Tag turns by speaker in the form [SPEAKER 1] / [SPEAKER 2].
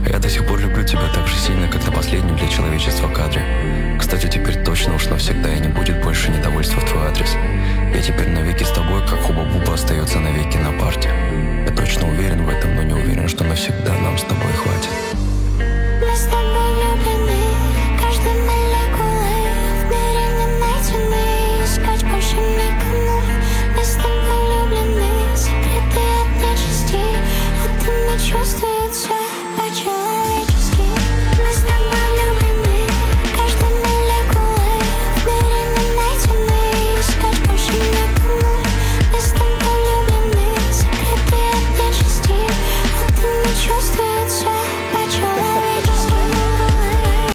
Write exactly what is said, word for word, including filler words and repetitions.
[SPEAKER 1] Я до сих пор люблю тебя так же сильно, как на последнем для человечества кадре. Кстати, теперь точно уж навсегда и не будет больше недовольства в твой адрес. Я теперь навеки с тобой, как Хуба-Буба остается навеки на парте.